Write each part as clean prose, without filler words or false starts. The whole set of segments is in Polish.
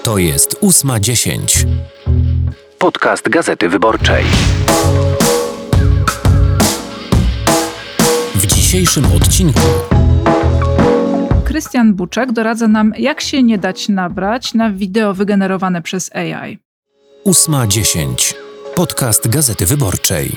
To jest 8:10. Podcast Gazety Wyborczej. W dzisiejszym odcinku Krystian Buczek doradza nam, jak się nie dać nabrać na wideo wygenerowane przez AI. 8:10. Podcast Gazety Wyborczej.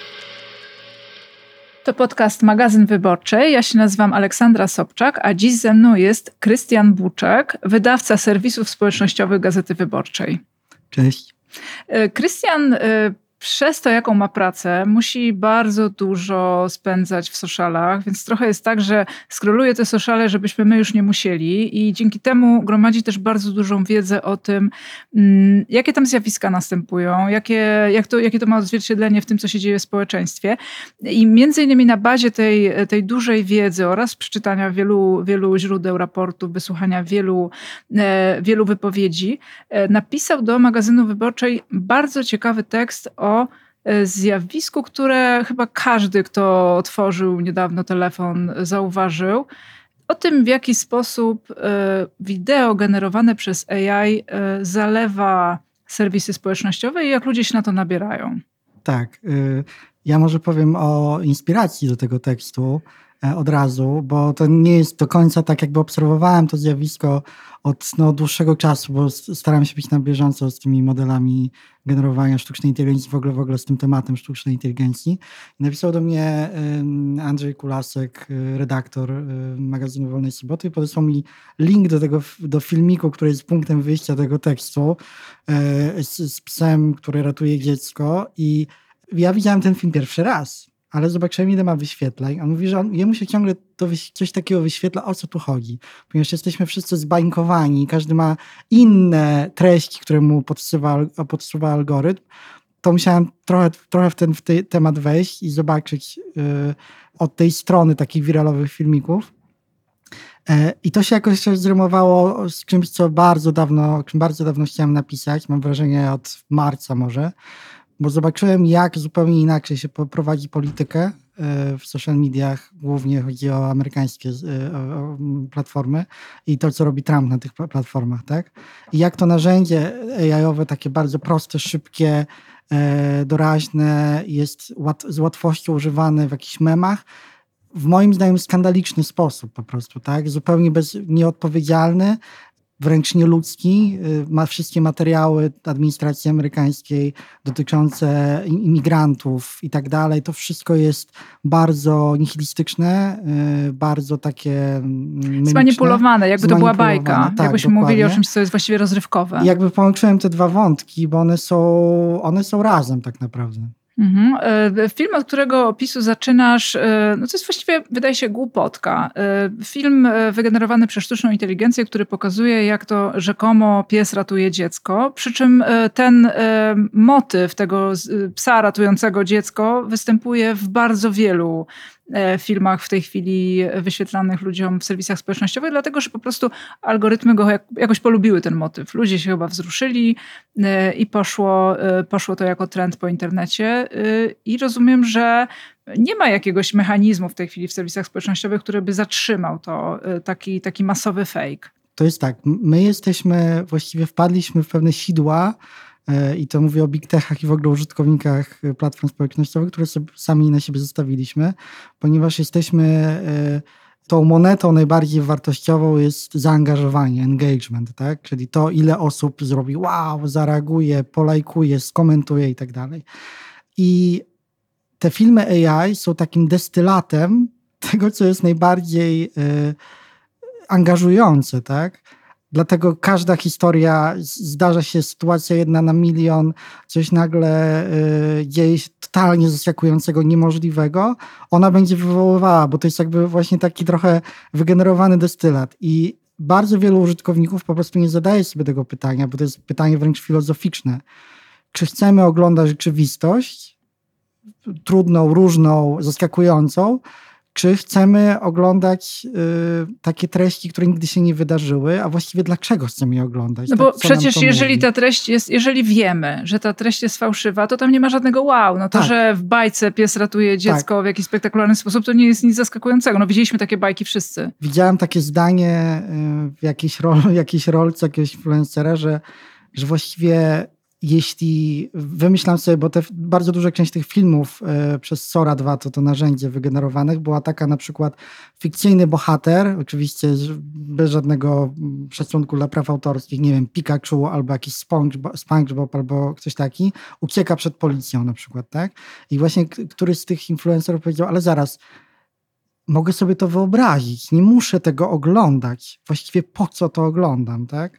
To podcast Magazyn Wyborczej. Ja się nazywam Aleksandra Sobczak, a dziś ze mną jest Krystian Buczek, wydawca serwisów społecznościowych Gazety Wyborczej. Cześć. Krystian przez to, jaką ma pracę, musi bardzo dużo spędzać w socialach, więc trochę jest tak, że scrolluje te sociale, żebyśmy my już nie musieli i dzięki temu gromadzi też bardzo dużą wiedzę o tym, jakie tam zjawiska następują, jakie to ma odzwierciedlenie w tym, co się dzieje w społeczeństwie. I między innymi na bazie tej dużej wiedzy oraz przeczytania wielu źródeł, raportów, wysłuchania wielu wypowiedzi, napisał do Magazynu Wyborczej bardzo ciekawy tekst o zjawisku, które chyba każdy, kto otworzył niedawno telefon, zauważył. O tym, w jaki sposób wideo generowane przez AI zalewa serwisy społecznościowe i jak ludzie się na to nabierają. Tak. Ja może powiem o inspiracji do tego tekstu od razu, bo to nie jest do końca tak, jakby obserwowałem to zjawisko od dłuższego czasu, bo staram się być na bieżąco z tymi modelami generowania sztucznej inteligencji, w ogóle z tym tematem sztucznej inteligencji. Napisał do mnie Andrzej Kulasek, redaktor magazynu Wolnej Soboty, i podesłał mi link do filmiku, który jest punktem wyjścia tego tekstu, z psem, który ratuje dziecko, i ja widziałem ten film pierwszy raz, ale zobaczyłem, ile ma wyświetleń. On mówi, że jemu się ciągle coś takiego wyświetla, o co tu chodzi. Ponieważ jesteśmy wszyscy zbańkowani, każdy ma inne treści, które mu podsuwa algorytm, to musiałem trochę w ten temat wejść i zobaczyć od tej strony takich wiralowych filmików. I to się jakoś zrymowało z czymś, czym bardzo dawno chciałem napisać. Mam wrażenie od marca może. Bo zobaczyłem, jak zupełnie inaczej się prowadzi politykę w social mediach, głównie chodzi o amerykańskie platformy i to, co robi Trump na tych platformach, tak? I jak to narzędzie AI-owe, takie bardzo proste, szybkie, doraźne, jest z łatwością używane w jakichś memach, w moim zdaniem skandaliczny sposób po prostu, tak? Zupełnie nieodpowiedzialny, wręcz nieludzki, ma wszystkie materiały administracji amerykańskiej dotyczące imigrantów i tak dalej. To wszystko jest bardzo nihilistyczne, bardzo takie mimiczne. Zmanipulowane, jakby to była bajka. Tak, jakbyśmy mówili o czymś, co jest właściwie rozrywkowe. I jakby połączyłem te dwa wątki, bo one są razem tak naprawdę. Film, od którego opisu zaczynasz, to jest właściwie, wydaje się, głupotka. Film wygenerowany przez sztuczną inteligencję, który pokazuje, jak to rzekomo pies ratuje dziecko. Przy czym ten motyw tego psa ratującego dziecko występuje w bardzo wielu filmach w tej chwili wyświetlanych ludziom w serwisach społecznościowych, dlatego że po prostu algorytmy go jakoś polubiły ten motyw. Ludzie się chyba wzruszyli i poszło to jako trend po internecie i rozumiem, że nie ma jakiegoś mechanizmu w tej chwili w serwisach społecznościowych, który by zatrzymał to, taki masowy fake. To jest tak, właściwie wpadliśmy w pewne sidła, i to mówię o big techach i w ogóle użytkownikach platform społecznościowych, które sobie sami na siebie zostawiliśmy, ponieważ jesteśmy tą monetą najbardziej wartościową jest zaangażowanie, engagement, tak? Czyli to, ile osób zrobi wow, zareaguje, polajkuje, skomentuje i tak dalej. I te filmy AI są takim destylatem tego, co jest najbardziej angażujące, tak? Dlatego każda historia, zdarza się sytuacja 1 na milion, coś nagle dzieje się totalnie zaskakującego, niemożliwego, ona będzie wywoływała, bo to jest jakby właśnie taki trochę wygenerowany destylat. I bardzo wielu użytkowników po prostu nie zadaje sobie tego pytania, bo to jest pytanie wręcz filozoficzne. Czy chcemy oglądać rzeczywistość trudną, różną, zaskakującą, czy chcemy oglądać takie treści, które nigdy się nie wydarzyły, a właściwie dlaczego chcemy je oglądać? No tak? bo Co przecież nam to jeżeli mówi? ta treść jest, jeżeli wiemy, że ta treść jest fałszywa, to tam nie ma żadnego wow. No to, Tak. że w bajce pies ratuje dziecko w jakiś spektakularny sposób, to nie jest nic zaskakującego. No widzieliśmy takie bajki wszyscy. Widziałem takie zdanie w jakiejś rolce jakiegoś influencera, że właściwie jeśli wymyślam sobie, bo bardzo duża część tych filmów przez Sora 2, to narzędzie wygenerowanych, była taka na przykład fikcyjny bohater, oczywiście bez żadnego szacunku dla praw autorskich, nie wiem, Pikachu albo jakiś SpongeBob albo ktoś taki, ucieka przed policją na przykład, tak? I właśnie któryś z tych influencerów powiedział, ale zaraz, mogę sobie to wyobrazić, nie muszę tego oglądać. Właściwie po co to oglądam, tak?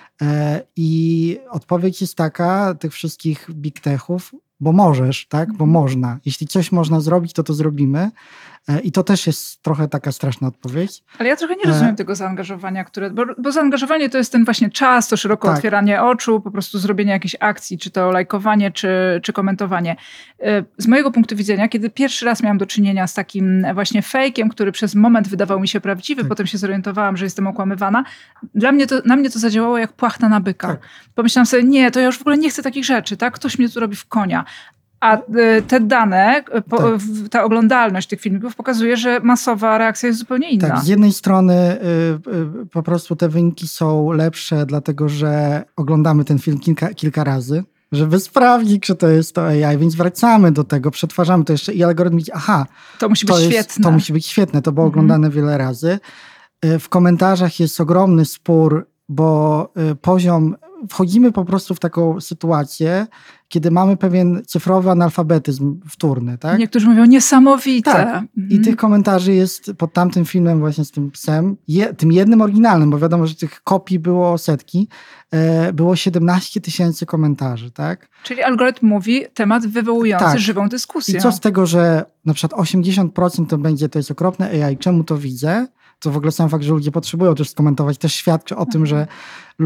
I odpowiedź jest taka, tych wszystkich big techów, bo możesz, tak? Bo można. Jeśli coś można zrobić, to zrobimy. I to też jest trochę taka straszna odpowiedź. Ale ja trochę nie rozumiem tego zaangażowania, bo zaangażowanie to jest ten właśnie czas, to szeroko otwieranie oczu, po prostu zrobienie jakiejś akcji, czy to lajkowanie, czy komentowanie. Z mojego punktu widzenia, kiedy pierwszy raz miałam do czynienia z takim właśnie fejkiem, który przez moment wydawał mi się prawdziwy, potem się zorientowałam, że jestem okłamywana, na mnie to zadziałało jak płachta na byka. Tak. Pomyślałam sobie, nie, to ja już w ogóle nie chcę takich rzeczy, tak? Ktoś mnie tu robi w konia. A te dane, ta oglądalność tych filmików pokazuje, że masowa reakcja jest zupełnie inna. Tak, z jednej strony po prostu te wyniki są lepsze, dlatego że oglądamy ten film kilka razy, żeby sprawdzić, czy to jest to AI, więc wracamy do tego, przetwarzamy to jeszcze i algorytm widzi, to musi być świetne. To musi być świetne, to było oglądane wiele razy. W komentarzach jest ogromny spór, bo wchodzimy po prostu w taką sytuację, kiedy mamy pewien cyfrowy analfabetyzm wtórny, tak? Niektórzy mówią niesamowite. Tak. I tych komentarzy jest pod tamtym filmem właśnie z tym psem, tym jednym oryginalnym, bo wiadomo, że tych kopii było setki, było 17 000 komentarzy, tak? Czyli algorytm mówi temat wywołujący żywą dyskusję. I co z tego, że na przykład 80% to jest okropne AI, czemu to widzę? To w ogóle sam fakt, że ludzie potrzebują też skomentować, też świadczy o tym, że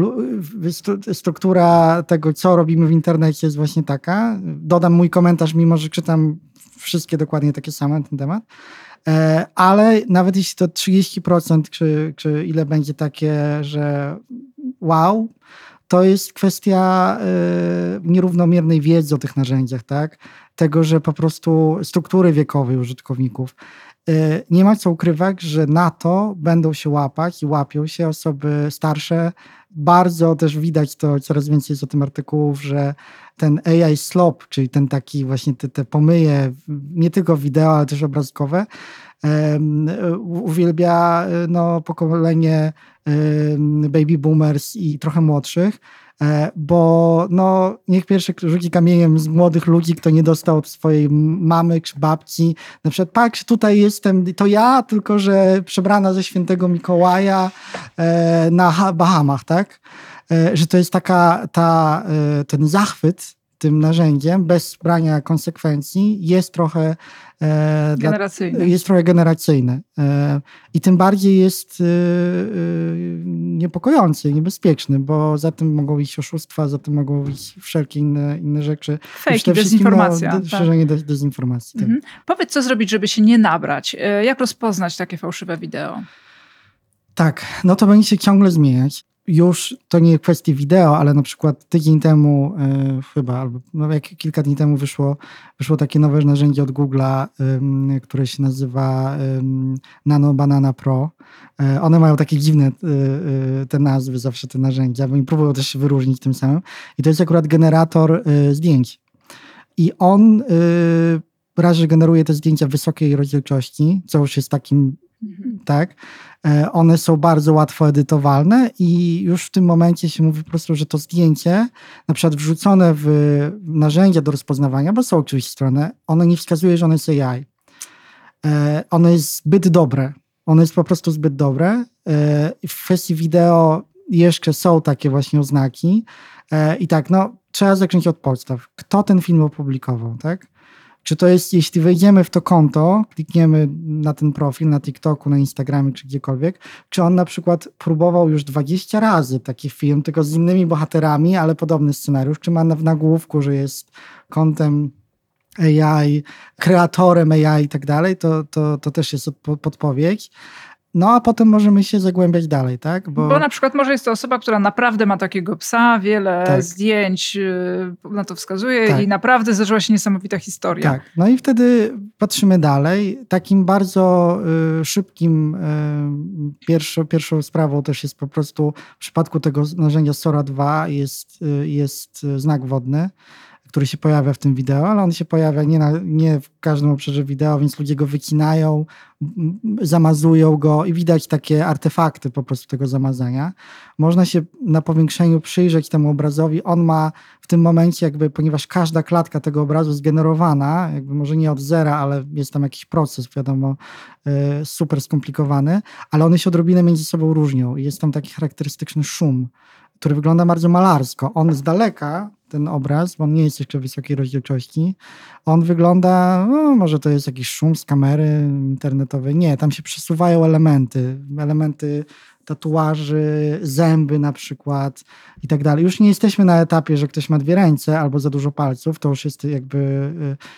struktura tego, co robimy w internecie jest właśnie taka. Dodam mój komentarz, mimo że czytam wszystkie dokładnie takie same na ten temat. Ale nawet jeśli to 30% czy ile będzie takie, że wow, to jest kwestia nierównomiernej wiedzy o tych narzędziach, tak? Tego, że po prostu struktury wiekowej użytkowników. Nie ma co ukrywać, że na to będą się łapać i łapią się osoby starsze. Bardzo też widać to, coraz więcej jest o tym artykułów, że ten AI slop, czyli ten taki właśnie te pomyje, nie tylko wideo, ale też obrazkowe, uwielbia pokolenie baby boomers i trochę młodszych, bo niech pierwszy rzuci kamieniem z młodych ludzi, kto nie dostał od swojej mamy czy babci. Na przykład, patrz, tutaj jestem, to ja, tylko że przebrana ze świętego Mikołaja na Bahamach, tak? Że to jest ten zachwyt tym narzędziem, bez brania konsekwencji, jest trochę generacyjny. I tym bardziej jest niepokojący, niebezpieczny, bo za tym mogą iść oszustwa, za tym mogą iść wszelkie inne rzeczy. Fejki, dezinformacja. Szerzenie dezinformacji. Tak. Powiedz, co zrobić, żeby się nie nabrać? Jak rozpoznać takie fałszywe wideo? Tak, to będzie się ciągle zmieniać. Już to nie kwestia wideo, ale na przykład tydzień temu chyba, albo kilka dni temu wyszło takie nowe narzędzie od Google'a, które się nazywa Nano Banana Pro. One mają takie dziwne te nazwy, zawsze te narzędzia, bo oni próbują też się wyróżnić tym samym. I to jest akurat generator zdjęć. I on raz, że generuje te zdjęcia w wysokiej rozdzielczości, co już jest takim, tak, one są bardzo łatwo edytowalne i już w tym momencie się mówi po prostu, że to zdjęcie, na przykład wrzucone w narzędzia do rozpoznawania, bo są oczywiście strony, ono nie wskazuje, że ono jest AI. Ono jest zbyt dobre. Ono jest po prostu zbyt dobre. W kwestii wideo jeszcze są takie właśnie oznaki. I tak, trzeba zacząć od podstaw. Kto ten film opublikował, tak? Czy to jest, jeśli wejdziemy w to konto, klikniemy na ten profil, na TikToku, na Instagramie czy gdziekolwiek, czy on na przykład próbował już 20 razy taki film, tylko z innymi bohaterami, ale podobny scenariusz, czy ma w nagłówku, że jest kontem AI, kreatorem AI i tak dalej, to też jest podpowiedź. No a potem możemy się zagłębiać dalej, tak? Bo na przykład może jest to osoba, która naprawdę ma takiego psa, wiele Tak. zdjęć na to wskazuje Tak. i naprawdę zdarzyła się niesamowita historia. Tak, no i wtedy patrzymy dalej. Takim bardzo szybkim pierwszą sprawą też jest po prostu w przypadku tego narzędzia Sora 2 jest znak wodny, który się pojawia w tym wideo, ale on się pojawia nie w każdym obszarze wideo, więc ludzie go wycinają, zamazują go i widać takie artefakty po prostu tego zamazania. Można się na powiększeniu przyjrzeć temu obrazowi. On ma w tym momencie jakby, ponieważ każda klatka tego obrazu zgenerowana, jakby może nie od zera, ale jest tam jakiś proces, wiadomo, super skomplikowany, ale one się odrobinę między sobą różnią i jest tam taki charakterystyczny szum, który wygląda bardzo malarsko. On z daleka, ten obraz, bo on nie jest jeszcze wysokiej rozdzielczości, on wygląda, no, może to jest jakiś szum z kamery internetowej. Nie, tam się przesuwają elementy tatuaży, zęby na przykład i tak dalej. Już nie jesteśmy na etapie, że ktoś ma 2 ręce albo za dużo palców, to już jest jakby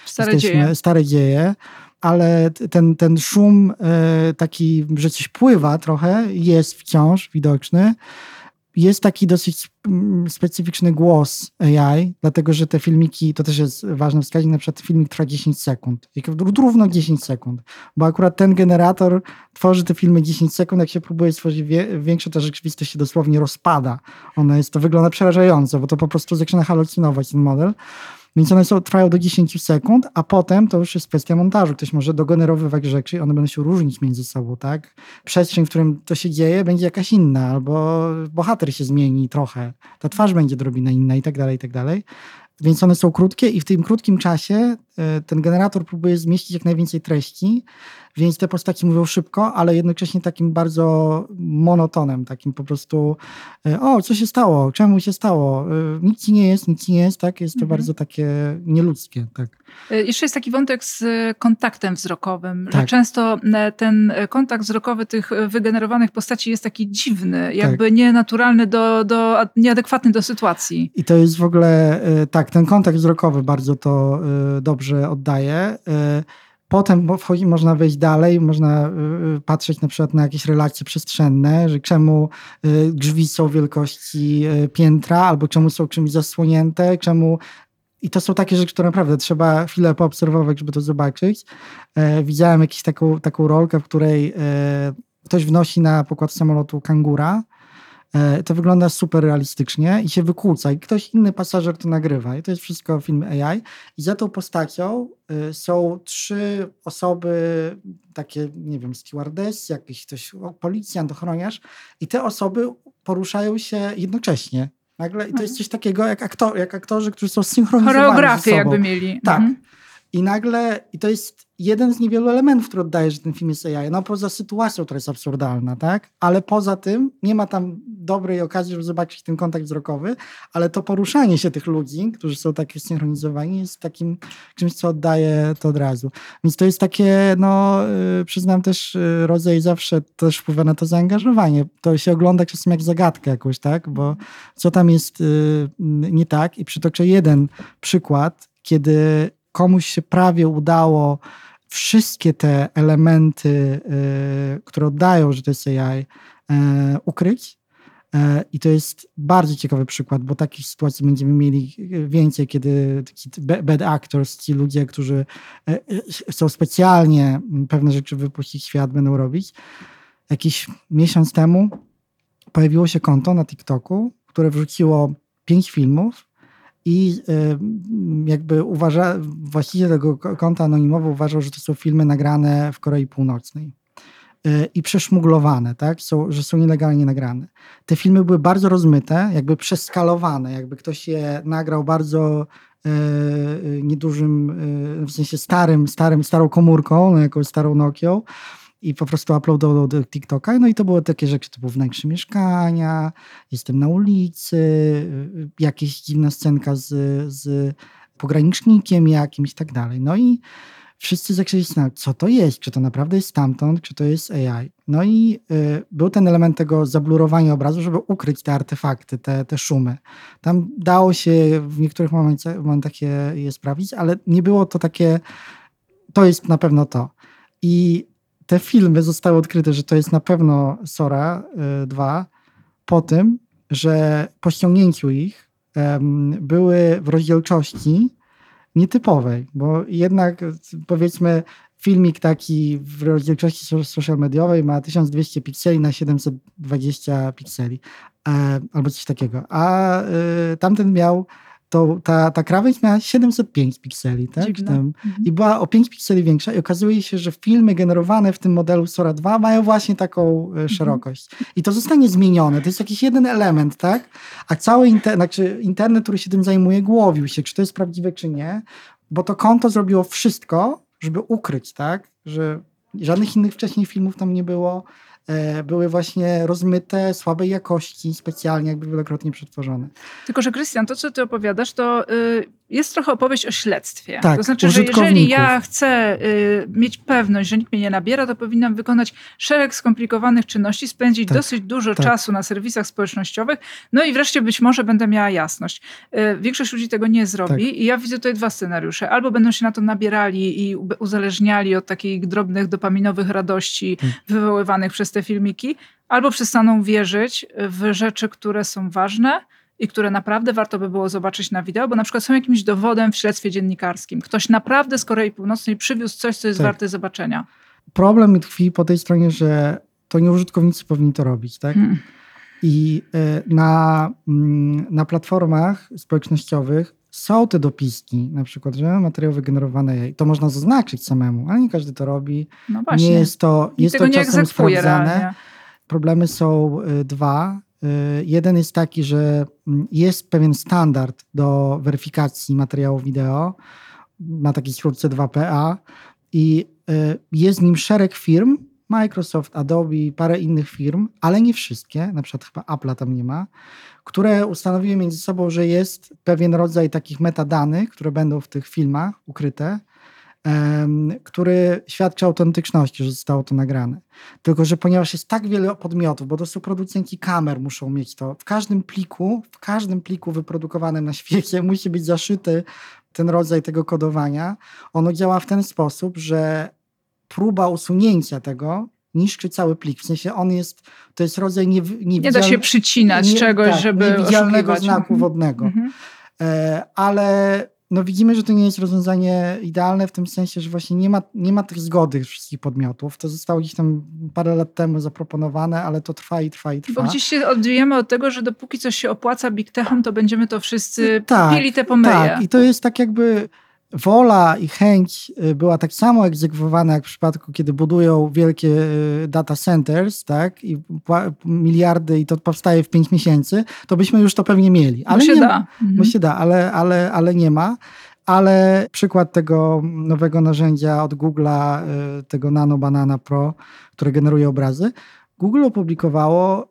stare dzieje. Ale ten szum taki, że coś pływa trochę, jest wciąż widoczny. Jest taki dosyć specyficzny głos AI, dlatego że te filmiki, to też jest ważny wskaźnik, na przykład filmik trwa 10 sekund, równo 10 sekund, bo akurat ten generator tworzy te filmy 10 sekund, jak się próbuje stworzyć większe, to rzeczywistość się dosłownie rozpada. To wygląda przerażająco, bo to po prostu zaczyna halucynować ten model. Więc one trwają do 10 sekund, a potem to już jest kwestia montażu. Ktoś może dogenerowywać rzeczy i one będą się różnić między sobą, tak? Przestrzeń, w którym to się dzieje, będzie jakaś inna, albo bohater się zmieni trochę, ta twarz będzie odrobinę inna i tak dalej, i tak dalej. Więc one są krótkie i w tym krótkim czasie ten generator próbuje zmieścić jak najwięcej treści, więc te postaci mówią szybko, ale jednocześnie takim bardzo monotonem, takim po prostu co się stało, czemu się stało, nic ci nie jest, tak? Jest to bardzo takie nieludzkie, tak. Jeszcze jest taki wątek z kontaktem wzrokowym, Tak. że często ten kontakt wzrokowy tych wygenerowanych postaci jest taki dziwny, jakby nienaturalny, nieadekwatny do sytuacji. I to jest w ogóle, tak, ten kontakt wzrokowy bardzo to dobrze oddaje. Potem można wejść dalej, można patrzeć na przykład na jakieś relacje przestrzenne, że czemu drzwi są wielkości piętra, albo czemu są czymś zasłonięte, I to są takie rzeczy, które naprawdę trzeba chwilę poobserwować, żeby to zobaczyć. Widziałem jakąś taką rolkę, w której ktoś wnosi na pokład samolotu kangura. To wygląda super realistycznie i się wykłóca i ktoś inny pasażer to nagrywa i to jest wszystko film AI i za tą postacią są 3 osoby, takie, nie wiem, stewardess, jakiś ktoś, policjant, ochroniarz i te osoby poruszają się jednocześnie. Nagle, i to jest coś takiego jak aktorzy, którzy są synchronizowani Choreografię ze sobą. jakby mieli. Tak. I to jest jeden z niewielu elementów, który oddaje, że ten film jest AI. No poza sytuacją, która jest absurdalna, tak? Ale poza tym nie ma tam dobrej okazji, żeby zobaczyć ten kontakt wzrokowy, ale to poruszanie się tych ludzi, którzy są takie synchronizowani, jest takim czymś, co oddaje to od razu. Więc to jest takie, przyznam też, rodzaj zawsze też wpływa na to zaangażowanie. To się ogląda czasem jak zagadkę jakąś, tak? Bo co tam jest nie tak? I przytoczę jeden przykład, kiedy komuś się prawie udało wszystkie te elementy, które oddają, że to jest AI, ukryć. I to jest bardzo ciekawy przykład, bo takich sytuacji będziemy mieli więcej, kiedy bad actors, ci ludzie, którzy chcą specjalnie pewne rzeczy wypuścić w świat, będą robić. Jakiś miesiąc temu pojawiło się konto na TikToku, które wrzuciło 5 filmów, i jakby właściciel tego konta anonimowo uważał, że to są filmy nagrane w Korei Północnej i przeszmuglowane, tak? Że są nielegalnie nagrane. Te filmy były bardzo rozmyte, jakby przeskalowane, jakby ktoś je nagrał bardzo niedużym, w sensie starą komórką, jakąś starą Nokią, i po prostu uploadował do TikToka. No i to były takie rzeczy typu wnętrze mieszkania, jestem na ulicy, jakaś dziwna scenka z pogranicznikiem jakimś i tak dalej. No i wszyscy zaczęli się zastanawiać, co to jest, czy to naprawdę jest stamtąd, czy to jest AI. No i był ten element tego zablurowania obrazu, żeby ukryć te artefakty, te szumy. Tam dało się w niektórych momentach je sprawić, ale nie było to takie, to jest na pewno to. I te filmy zostały odkryte, że to jest na pewno Sora 2 po tym, że po ściągnięciu ich były w rozdzielczości nietypowej, bo jednak powiedzmy filmik taki w rozdzielczości social mediowej ma 1200 pikseli na 720 pikseli albo coś takiego, a tamten miał ta krawędź miała 705 pikseli, tak? I była o 5 pikseli większa i okazuje się, że filmy generowane w tym modelu Sora 2 mają właśnie taką szerokość. I to zostanie zmienione. To jest jakiś jeden element, tak? A cały internet, który się tym zajmuje, głowił się, czy to jest prawdziwe, czy nie, bo to konto zrobiło wszystko, żeby ukryć, tak? Że żadnych innych wcześniej filmów tam nie było. Były właśnie rozmyte, słabej jakości, specjalnie jakby wielokrotnie przetworzone. Tylko że Krystian, to co ty opowiadasz, to jest trochę opowieść o śledztwie. Tak, to znaczy, że jeżeli ja chcę mieć pewność, że nikt mnie nie nabiera, to powinnam wykonać szereg skomplikowanych czynności, spędzić dosyć dużo czasu na serwisach społecznościowych, no i wreszcie być może będę miała jasność. Większość ludzi tego nie zrobi i ja widzę tutaj dwa scenariusze. Albo będą się na to nabierali i uzależniali od takich drobnych dopaminowych radości wywoływanych przez te filmiki, albo przestaną wierzyć w rzeczy, które są ważne i które naprawdę warto by było zobaczyć na wideo, bo na przykład są jakimś dowodem w śledztwie dziennikarskim. Ktoś naprawdę z Korei Północnej przywiózł coś, co jest warte zobaczenia. Problem tkwi po tej stronie, że to nie użytkownicy powinni to robić, tak? I na platformach społecznościowych są te dopiski, na przykład, że materiał wygenerowany, to można zaznaczyć samemu, ale nie każdy to robi. No właśnie. Nie jest to czasem sprawdzane. Realnie. Problemy są dwa. Jeden jest taki, że jest pewien standard do weryfikacji materiałów wideo na takiej skrótce 2PA i jest nim szereg firm, Microsoft, Adobe, parę innych firm, ale nie wszystkie, na przykład chyba Apple'a tam nie ma, które ustanowiły między sobą, że jest pewien rodzaj takich metadanych, które będą w tych filmach ukryte, który świadczy o autentyczności, że zostało to nagrane. Tylko że ponieważ jest tak wiele podmiotów, bo to są producenci kamer, muszą mieć to, w każdym pliku wyprodukowanym na świecie musi być zaszyty ten rodzaj tego kodowania. Ono działa w ten sposób, że próba usunięcia tego niszczy cały plik. W sensie to jest rodzaj nie da się przycinać czegoś, żeby niewidzialnego oszukiwać. znaku wodnego. Ale widzimy, że to nie jest rozwiązanie idealne w tym sensie, że właśnie nie ma tych zgody wszystkich podmiotów. To zostało gdzieś tam parę lat temu zaproponowane, ale to trwa. Bo gdzieś się odbijemy od tego, że dopóki coś się opłaca big techom, to będziemy to wszyscy pili te pomyje. Tak, i to jest tak jakby wola i chęć była tak samo egzekwowana jak w przypadku, kiedy budują wielkie data centers, tak, i miliardy i to powstaje w 5 miesięcy, to byśmy już to pewnie mieli. Ale bo się da, ale nie ma. Ale przykład tego nowego narzędzia od Google'a, tego Nano Banana Pro, które generuje obrazy, Google opublikowało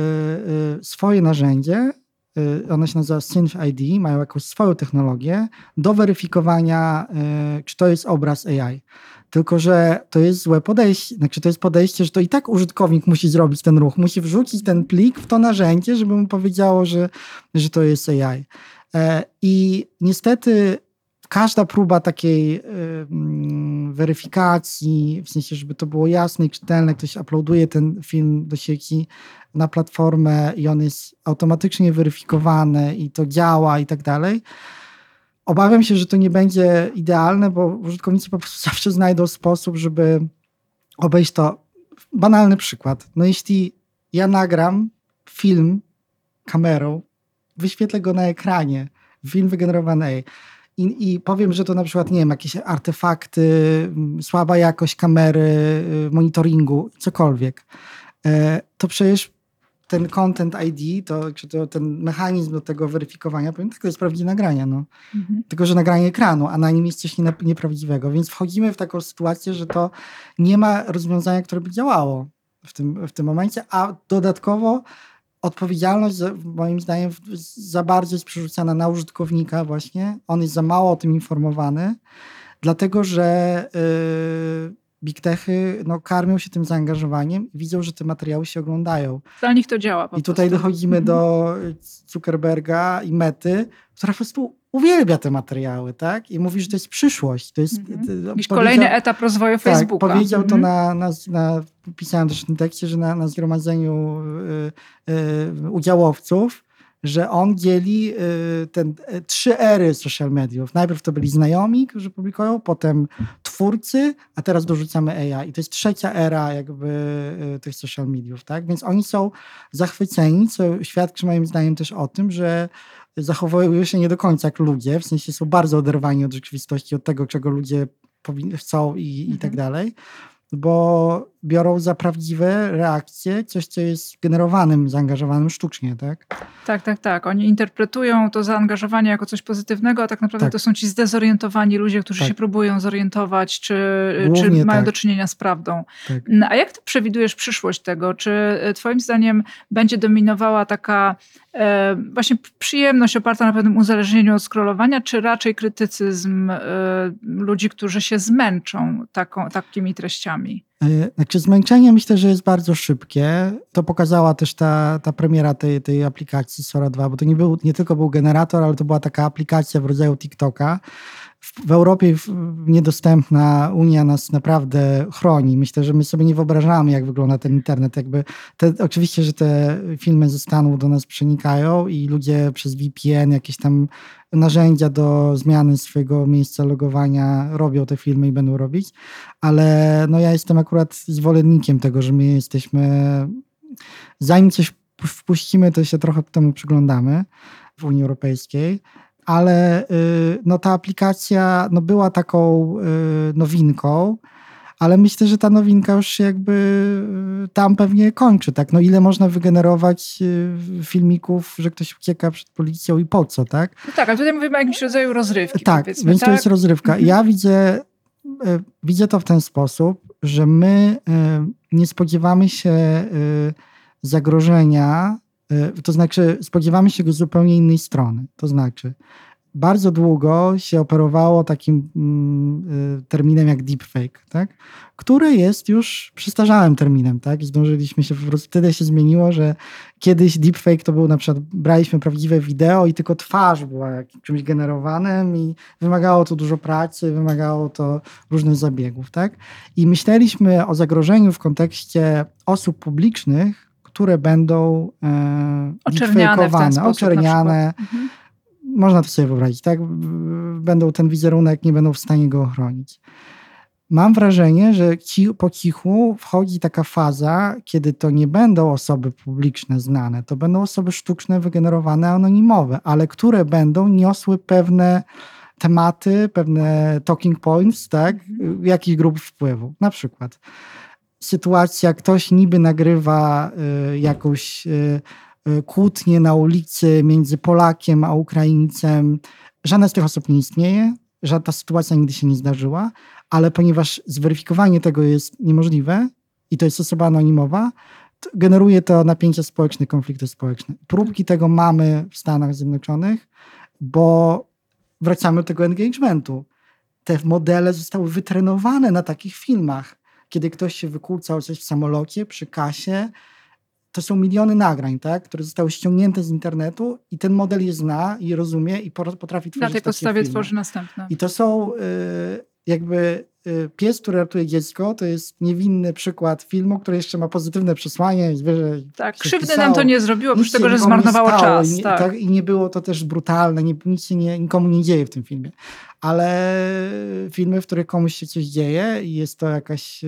swoje narzędzie, ono się nazywa SynthID, mają jakąś swoją technologię do weryfikowania, czy to jest obraz AI. Tylko że to jest złe podejście. Znaczy to jest podejście, że to i tak użytkownik musi zrobić ten ruch, musi wrzucić ten plik w to narzędzie, żeby mu powiedziało, że to jest AI. I niestety każda próba takiej weryfikacji, w sensie, żeby to było jasne i czytelne, ktoś uploaduje ten film do sieci na platformę i on jest automatycznie weryfikowany i to działa i tak dalej. Obawiam się, że to nie będzie idealne, bo użytkownicy po prostu zawsze znajdą sposób, żeby obejść to. Banalny przykład. Jeśli ja nagram film kamerą, wyświetlę go na ekranie, film wygenerowany AI, i powiem, że to na przykład, nie wiem, jakieś artefakty, słaba jakość kamery, monitoringu, cokolwiek, to przecież ten content ID, ten mechanizm do tego weryfikowania, powiem, tak, to jest prawdziwe nagranie. Tylko że nagranie ekranu, a na nim jest coś nieprawdziwego. Więc wchodzimy w taką sytuację, że to nie ma rozwiązania, które by działało w tym momencie, a dodatkowo odpowiedzialność, moim zdaniem, za bardzo jest przerzucana na użytkownika właśnie. On jest za mało o tym informowany Dlatego, że big techy karmią się tym zaangażowaniem i widzą, że te materiały się oglądają. Dla nich to działa po I tutaj prostu. dochodzimy do Zuckerberga i Mety, która po prostu uwielbia te materiały, tak? I mówi, że to jest przyszłość. To jest, Jakiś kolejny etap rozwoju Facebooka. Powiedział to pisałem też w tym tekście, że na zgromadzeniu udziałowców, że on dzieli 3 ery social mediów. Najpierw to byli znajomi, którzy publikują, potem twórcy, a teraz dorzucamy AI. I to jest 3. era jakby tych social mediów, tak? Więc oni są zachwyceni, co świadczy moim zdaniem też o tym, że zachowują się nie do końca jak ludzie, w sensie są bardzo oderwani od rzeczywistości, od tego, czego ludzie chcą i tak dalej, bo biorą za prawdziwe reakcje coś, co jest generowanym, zaangażowanym sztucznie, tak? Tak. Oni interpretują to zaangażowanie jako coś pozytywnego, a tak naprawdę to są ci zdezorientowani ludzie, którzy się próbują zorientować, czy mają do czynienia z prawdą. Tak. A jak ty przewidujesz przyszłość tego? Czy twoim zdaniem będzie dominowała taka właśnie przyjemność oparta na pewnym uzależnieniu od scrollowania, czy raczej krytycyzm ludzi, którzy się zmęczą takimi treściami? Znaczy zmęczenie myślę, że jest bardzo szybkie. To pokazała też ta premiera tej aplikacji Sora 2, bo to nie tylko był generator, ale to była taka aplikacja w rodzaju TikToka. W Europie niedostępna, Unia nas naprawdę chroni. Myślę, że my sobie nie wyobrażamy, jak wygląda ten internet. Oczywiście, że te filmy ze Stanów do nas przenikają i ludzie przez VPN, jakieś tam narzędzia do zmiany swojego miejsca logowania robią te filmy i będą robić, ale ja jestem akurat zwolennikiem tego, że my jesteśmy, zanim coś wpuścimy, to się trochę temu przyglądamy w Unii Europejskiej. Ale ta aplikacja była taką nowinką, ale myślę, że ta nowinka już jakby tam pewnie kończy. Tak? Ile można wygenerować filmików, że ktoś ucieka przed policją i po co, tak? No tak, ale tutaj mówimy o jakimś rodzaju rozrywki. Tak, więc to jest rozrywka. Ja widzę to w ten sposób, że my nie spodziewamy się zagrożenia, to znaczy spodziewamy się go z zupełnie innej strony. To znaczy bardzo długo się operowało takim terminem jak deepfake, tak? Który jest już przestarzałym terminem. Tak? I zdążyliśmy się, po prostu wtedy się zmieniło, że kiedyś deepfake to był na przykład, braliśmy prawdziwe wideo i tylko twarz była czymś generowanym i wymagało to dużo pracy, wymagało to różnych zabiegów. Tak? I myśleliśmy o zagrożeniu w kontekście osób publicznych, które będą deepfake'owane, oczerniane. Można to sobie wyobrazić, tak? Będą ten wizerunek, nie będą w stanie go ochronić. Mam wrażenie, że po cichu wchodzi taka faza, kiedy to nie będą osoby publiczne znane, to będą osoby sztuczne, wygenerowane, anonimowe, ale które będą niosły pewne tematy, pewne talking points, tak? Jakichś grup wpływu. Na przykład sytuacja, ktoś niby nagrywa jakąś kłótnię na ulicy między Polakiem a Ukraińcem. Żadna z tych osób nie istnieje, żadna sytuacja nigdy się nie zdarzyła, ale ponieważ zweryfikowanie tego jest niemożliwe i to jest osoba anonimowa, to generuje to napięcia społeczne, konflikty społeczne. Próbki tego mamy w Stanach Zjednoczonych, bo wracamy do tego engagementu. Te modele zostały wytrenowane na takich filmach. Kiedy ktoś się wykłócał coś w samolocie, przy kasie, to są miliony nagrań, tak, które zostały ściągnięte z internetu i ten model je zna i rozumie i potrafi tworzyć. Na tej podstawie tworzy następne. I to są Pies, który ratuje dziecko, to jest niewinny przykład filmu, który jeszcze ma pozytywne przesłanie. Tak, krzywdy nam to nie zrobiło, oprócz tego, że zmarnowało czas. I nie było to też brutalne, nic się nikomu nie dzieje w tym filmie. Ale filmy, w których komuś się coś dzieje i jest to jakaś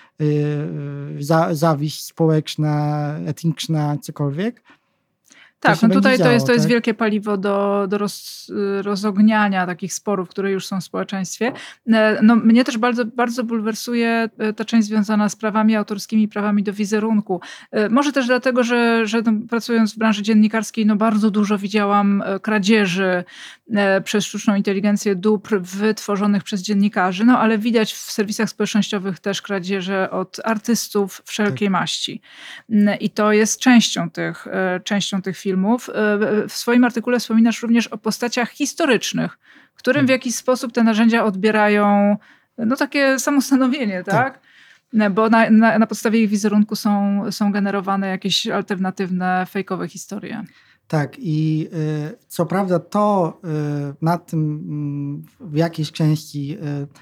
zawiść społeczna, etniczna, cokolwiek. Tak, no tutaj to jest wielkie paliwo do rozogniania takich sporów, które już są w społeczeństwie. No, mnie też bardzo, bardzo bulwersuje ta część związana z prawami autorskimi, prawami do wizerunku. Może też dlatego, że pracując w branży dziennikarskiej, bardzo dużo widziałam kradzieży przez sztuczną inteligencję dóbr wytworzonych przez dziennikarzy, ale widać w serwisach społecznościowych też kradzieże od artystów wszelkiej maści. I to jest częścią tych filmów. W swoim artykule wspominasz również o postaciach historycznych, którym w jakiś sposób te narzędzia odbierają takie samostanowienie, tak? Bo na podstawie ich wizerunku są generowane jakieś alternatywne, fejkowe historie. Tak, i co prawda to na tym w jakiejś części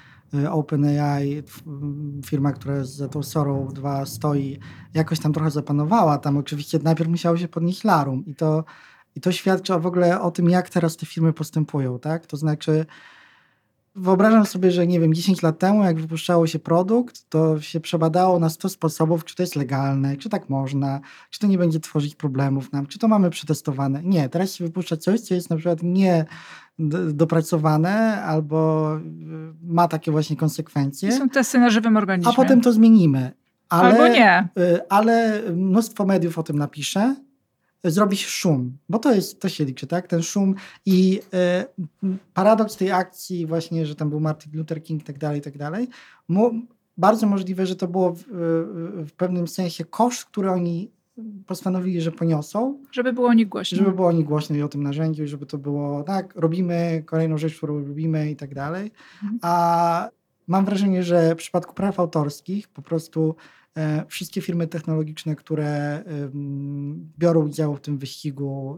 OpenAI, firma, która za tą Sorą 2 stoi, jakoś tam trochę zapanowała. Tam oczywiście najpierw musiało się podnieść larum i to świadczy w ogóle o tym, jak teraz te firmy postępują, tak? To znaczy wyobrażam sobie, że 10 lat temu, jak wypuszczało się produkt, to się przebadało na 100 sposobów, czy to jest legalne, czy tak można, czy to nie będzie tworzyć problemów nam, czy to mamy przetestowane. Nie, teraz się wypuszcza coś, co jest na przykład nie dopracowane albo ma takie właśnie konsekwencje. I są testy na żywym organizmie. A potem to zmienimy. Albo nie. Ale mnóstwo mediów o tym napisze, zrobi się szum, bo to się liczy, tak? Ten szum i paradoks tej akcji właśnie, że tam był Martin Luther King i tak dalej, bardzo możliwe, że to było w pewnym sensie koszt, który oni postanowili, że poniosą. Żeby było o nich głośno. Żeby było o nich głośno i o tym narzędziu, i żeby to było, tak, robimy kolejną rzecz, którą robimy i tak dalej. A mam wrażenie, że w przypadku praw autorskich po prostu wszystkie firmy technologiczne, które biorą udział w tym wyścigu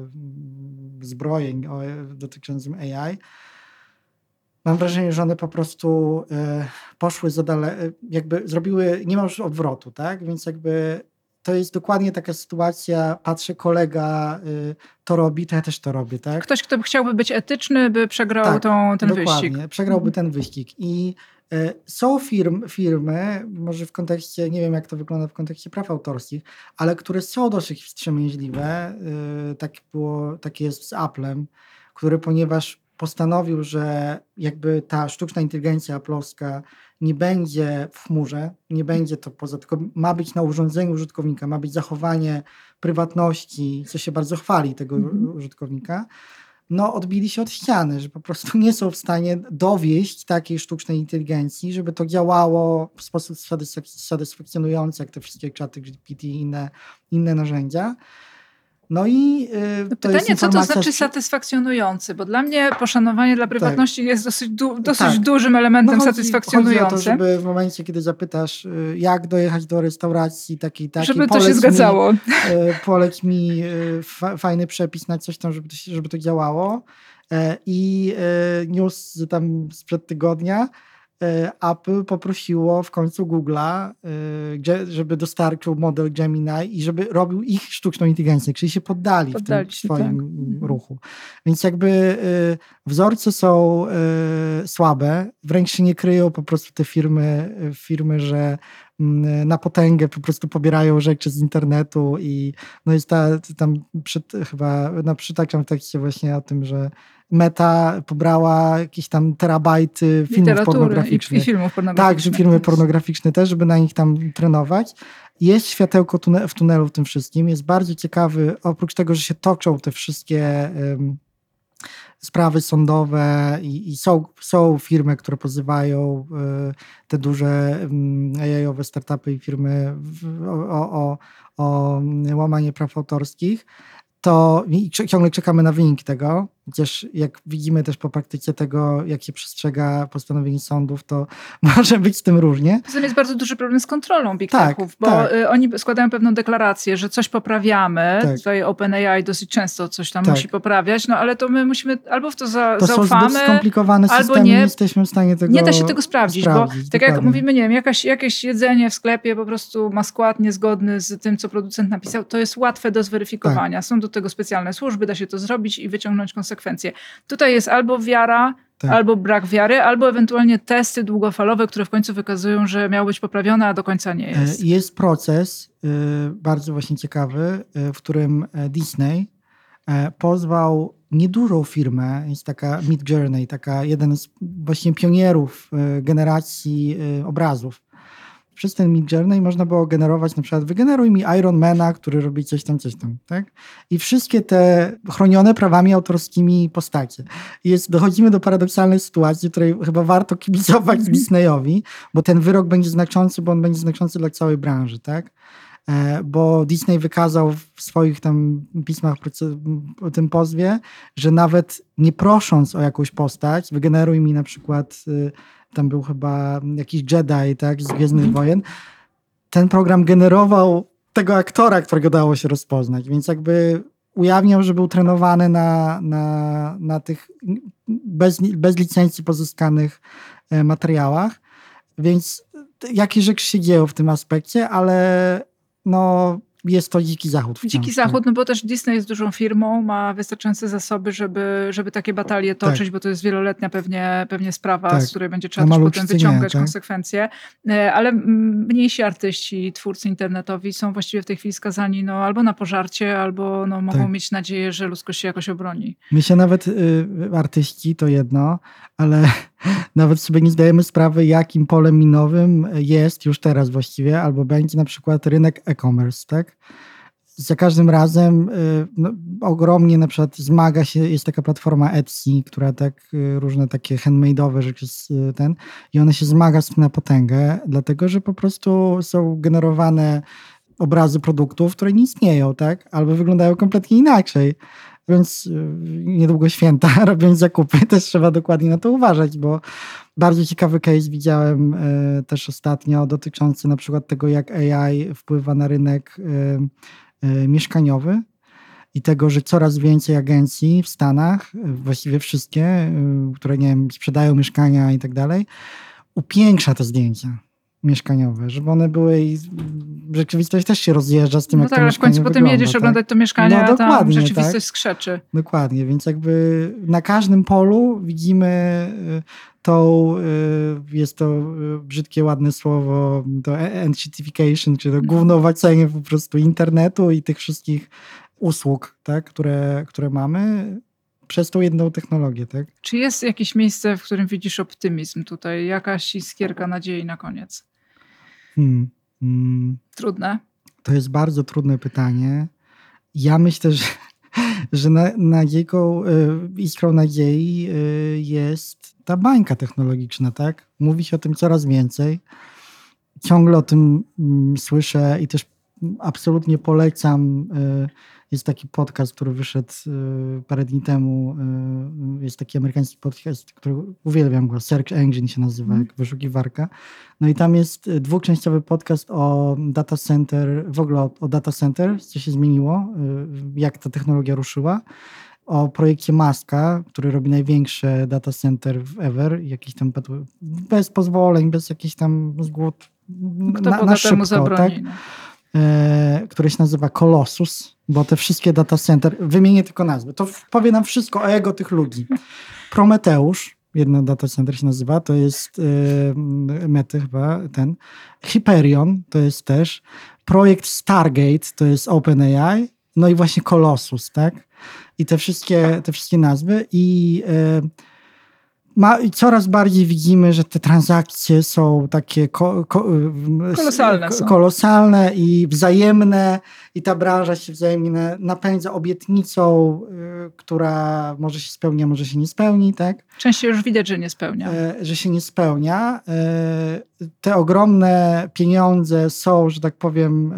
zbrojeń dotyczącym AI, mam wrażenie, że one po prostu poszły za daleko, jakby zrobiły, nie ma już odwrotu, tak? Więc jakby to jest dokładnie taka sytuacja, patrzę, kolega to robi, to ja też to robię, tak? Ktoś, kto chciałby być etyczny, by przegrał ten wyścig. Przegrałby ten wyścig. I są firmy, może w kontekście, nie wiem jak to wygląda w kontekście praw autorskich, ale które są dosyć wstrzemięźliwe. Tak jest z Applem, który ponieważ postanowił, że jakby ta sztuczna inteligencja apple'owska nie będzie w chmurze, nie będzie to tylko ma być na urządzeniu użytkownika, ma być zachowanie prywatności, co się bardzo chwali tego użytkownika, odbili się od ściany, że po prostu nie są w stanie dowieść takiej sztucznej inteligencji, żeby to działało w sposób satysfakcjonujący, jak te wszystkie czaty GPT i inne narzędzia. Pytanie, co to znaczy satysfakcjonujący? Bo dla mnie poszanowanie dla prywatności jest dosyć dużym elementem satysfakcjonującym. Chodzi o to, żeby w momencie, kiedy zapytasz, jak dojechać do restauracji takiej, żeby to się zgadzało. Poleć mi fajny przepis na coś tam, żeby to działało. I news tam sprzed tygodnia, Apple poprosiło w końcu Google'a, żeby dostarczył model Gemini i żeby robił ich sztuczną inteligencję, czyli się poddali w tym swoim ruchu. Więc jakby wzorce są słabe, wręcz się nie kryją po prostu te firmy, że na potęgę po prostu pobierają rzeczy z internetu i jest przytaczam w tekście właśnie o tym, że Meta pobrała jakieś tam terabajty filmów pornograficznych. I filmów pornograficznych. Tak, że filmy pornograficzne też, żeby na nich tam trenować. Jest światełko w tunelu w tym wszystkim. Jest bardzo ciekawy, oprócz tego, że się toczą te wszystkie sprawy sądowe i są firmy, które pozywają te duże AI-owe startupy i firmy o łamanie praw autorskich. To ciągle czekamy na wyniki tego. Chociaż jak widzimy też po praktyce tego, jak się przestrzega postanowień sądów, to może być z tym różnie. Poza tym jest bardzo duży problem z kontrolą Big Techów, bo oni składają pewną deklarację, że coś poprawiamy. Tak. Tutaj OpenAI dosyć często coś tam musi poprawiać, ale to my musimy albo w to zaufamy, to są zbyt skomplikowane systemy, albo nie jesteśmy w stanie tego nie da się tego sprawdzić, bo tak dokładnie. Jak mówimy, nie wiem, jakieś jedzenie w sklepie po prostu ma skład niezgodny z tym, co producent napisał, to jest łatwe do zweryfikowania. Są do tego specjalne służby, da się to zrobić i wyciągnąć konsekwencje. Tutaj jest albo wiara, albo brak wiary, albo ewentualnie testy długofalowe, które w końcu wykazują, że miało być poprawione, a do końca nie jest. Jest proces bardzo właśnie ciekawy, w którym Disney pozwał niedużą firmę, jest taka Midjourney, jeden z właśnie pionierów generacji obrazów. Przez ten Midjourney można było generować, na przykład wygeneruj mi Ironmana, który robi coś tam, tak? I wszystkie te chronione prawami autorskimi postacie. Dochodzimy do paradoksalnej sytuacji, w której chyba warto kibicować Disneyowi, bo ten wyrok będzie znaczący, bo on będzie znaczący dla całej branży, tak? bo Disney wykazał w swoich tam pismach o tym pozwie, że nawet nie prosząc o jakąś postać, wygeneruj mi na przykład, tam był chyba jakiś Jedi, tak, z Gwiezdnych Wojen, ten program generował tego aktora, którego dało się rozpoznać, więc jakby ujawniał, że był trenowany na tych bez licencji pozyskanych materiałach, więc jakieś rzeczy się dzieją w tym aspekcie, ale no jest to dziki zachód. Dziki zachód, no bo też Disney jest dużą firmą, ma wystarczające zasoby, żeby takie batalie toczyć, bo to jest wieloletnia pewnie sprawa, z której będzie trzeba też potem wyciągać konsekwencje. Ale mniejsi artyści, twórcy internetowi są właściwie w tej chwili skazani albo na pożarcie, albo mogą mieć nadzieję, że ludzkość się jakoś obroni. My się nawet, artyści to jedno, ale nawet sobie nie zdajemy sprawy, jakim polem minowym jest już teraz właściwie, albo będzie na przykład rynek e-commerce, tak? Za każdym razem ogromnie na przykład zmaga się, jest taka platforma Etsy, która tak różne takie handmade'owe rzeczy i ona się zmaga z tym na potęgę, dlatego że po prostu są generowane obrazy produktów, które nie istnieją, tak? Albo wyglądają kompletnie inaczej. Więc niedługo święta, robiąc zakupy, też trzeba dokładnie na to uważać, bo bardzo ciekawy case widziałem też ostatnio dotyczący na przykład tego, jak AI wpływa na rynek mieszkaniowy i tego, że coraz więcej agencji w Stanach, właściwie wszystkie, które nie wiem, sprzedają mieszkania i tak dalej, upiększa te zdjęcia mieszkaniowe, żeby one były i rzeczywistość też się rozjeżdża z tym, jak to mieszkanie wygląda. W końcu potem jedziesz oglądać to mieszkanie, a tam rzeczywistość skrzeczy. Dokładnie, więc jakby na każdym polu widzimy jest to brzydkie, ładne słowo, to entitification, czyli to gównowacenie po prostu internetu i tych wszystkich usług, tak, które mamy przez tą jedną technologię, tak? Czy jest jakieś miejsce, w którym widzisz optymizm tutaj? Jakaś iskierka nadziei na koniec? Trudne? To jest bardzo trudne pytanie. Ja myślę, że iskrą nadziei jest ta bańka technologiczna, tak? Mówi się o tym coraz więcej. Ciągle o tym słyszę i też absolutnie polecam. Jest taki podcast, który wyszedł parę dni temu. Jest taki amerykański podcast, który uwielbiam go. Search Engine się nazywa, jak wyszukiwarka. No i tam jest dwuczęściowy podcast o data center, w ogóle o data center, co się zmieniło, jak ta technologia ruszyła. O projekcie Muska, który robi największe data center ever, jakiś tam bez pozwoleń, bez jakichś tam zgód na szybko, zabroni, tak? Który się nazywa Colossus, bo te wszystkie data center, wymienię tylko nazwy, to powie nam wszystko o ego tych ludzi. Prometeusz, jedno data center się nazywa, to jest Mety chyba, Hyperion, to jest też, projekt Stargate, to jest OpenAI, no i właśnie Colossus, tak? I te wszystkie nazwy i coraz bardziej widzimy, że te transakcje są takie kolosalne i wzajemne i ta branża się wzajemnie napędza obietnicą, która może się spełnia, może się nie spełni, tak? Częściej już widać, że nie spełnia. Że się nie spełnia. Te ogromne pieniądze są, że tak powiem,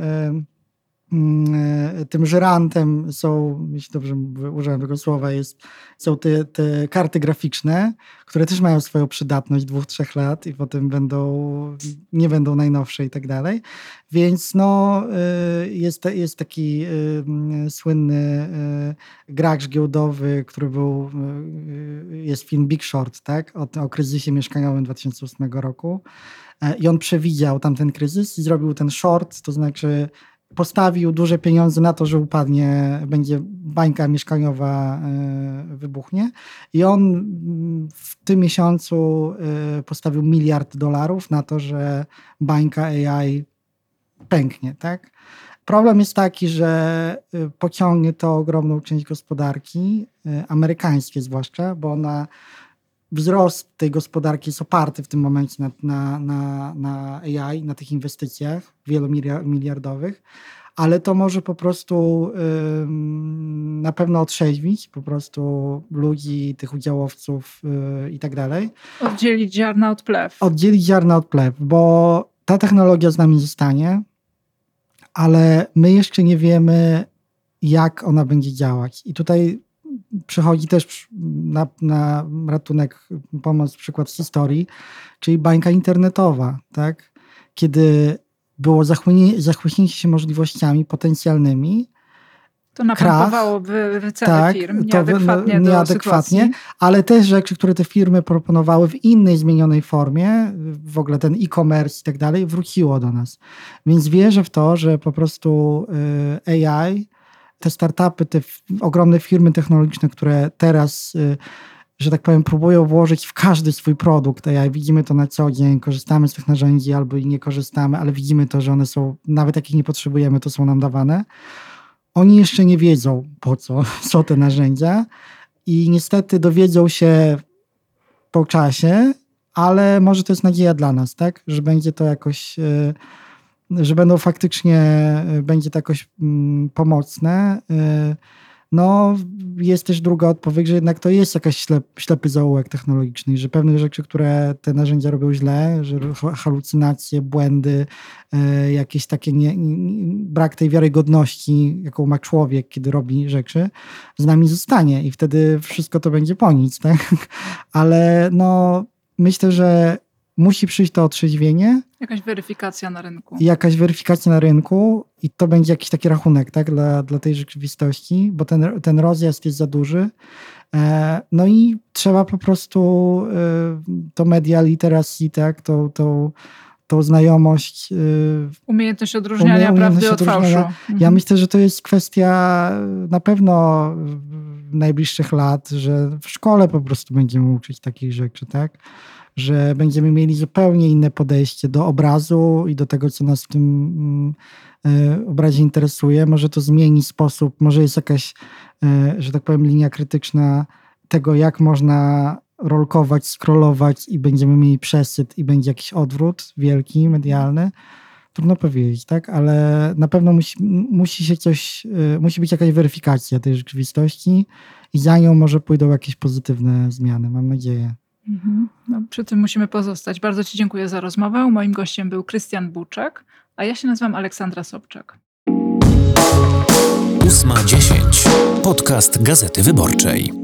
tym żerantem są, jeśli dobrze użyłem tego słowa, są te karty graficzne, które też mają swoją przydatność 2-3 lat i potem nie będą najnowsze i tak dalej. Więc jest taki słynny gracz giełdowy, jest film Big Short, tak? O kryzysie mieszkaniowym 2008 roku. I on przewidział tamten kryzys i zrobił ten short, to znaczy postawił duże pieniądze na to, że będzie bańka mieszkaniowa wybuchnie i on w tym miesiącu postawił $1 miliard na to, że bańka AI pęknie, tak? Problem jest taki, że pociągnie to ogromną część gospodarki, amerykańskiej zwłaszcza, bo wzrost tej gospodarki jest oparty w tym momencie na AI, na tych inwestycjach wielomiliardowych, ale to może po prostu na pewno otrzeźwić po prostu ludzi, tych udziałowców i tak dalej. Oddzielić ziarna od plew. Oddzielić ziarna od plew, bo ta technologia z nami zostanie, ale my jeszcze nie wiemy, jak ona będzie działać. I tutaj przychodzi też na ratunek pomoc przykład z historii, czyli bańka internetowa, tak? Kiedy było zachłyśnięcie się możliwościami potencjalnymi, To napompowało cenę firm nieadekwatnie, ale też rzeczy, które te firmy proponowały w innej zmienionej formie, w ogóle ten e-commerce i tak dalej, wróciło do nas. Więc wierzę w to, że po prostu AI, te startupy, te ogromne firmy technologiczne, które teraz, że tak powiem, próbują włożyć w każdy swój produkt AI. Widzimy to na co dzień, korzystamy z tych narzędzi albo i nie korzystamy, ale widzimy to, że one są, nawet jak ich nie potrzebujemy, to są nam dawane. Oni jeszcze nie wiedzą, po co są te narzędzia i niestety dowiedzą się po czasie, ale może to jest nadzieja dla nas, tak? Że będzie to jakoś, że będą faktycznie, będzie to jakoś pomocne. No, jest też druga odpowiedź, że jednak to jest jakaś ślepy zaułek technologiczny, że pewne rzeczy, które te narzędzia robią źle, że halucynacje, błędy, jakieś takie brak tej wiarygodności, jaką ma człowiek, kiedy robi rzeczy, z nami zostanie i wtedy wszystko to będzie po nic, tak? Ale no, myślę, że musi przyjść to otrzeźwienie. Jakaś weryfikacja na rynku. I to będzie jakiś taki rachunek, tak, dla tej rzeczywistości, bo ten rozjazd jest za duży. No i trzeba po prostu to media literacy, tak, tą znajomość. Umiejętność odróżniania prawdy od fałszu. Ja myślę, że to jest kwestia na pewno najbliższych lat, że w szkole po prostu będziemy uczyć takich rzeczy, tak? Że będziemy mieli zupełnie inne podejście do obrazu i do tego, co nas w tym obrazie interesuje. Może to zmieni sposób, może jest jakaś, że tak powiem, linia krytyczna tego, jak można rolkować, scrollować i będziemy mieli przesyt i będzie jakiś odwrót wielki, medialny. Trudno powiedzieć, tak? Ale na pewno musi być jakaś weryfikacja tej rzeczywistości i za nią może pójdą jakieś pozytywne zmiany, mam nadzieję. No, przy tym musimy pozostać. Bardzo Ci dziękuję za rozmowę. Moim gościem był Krystian Buczek, a ja się nazywam Aleksandra Sobczak. 8:10. Podcast Gazety Wyborczej.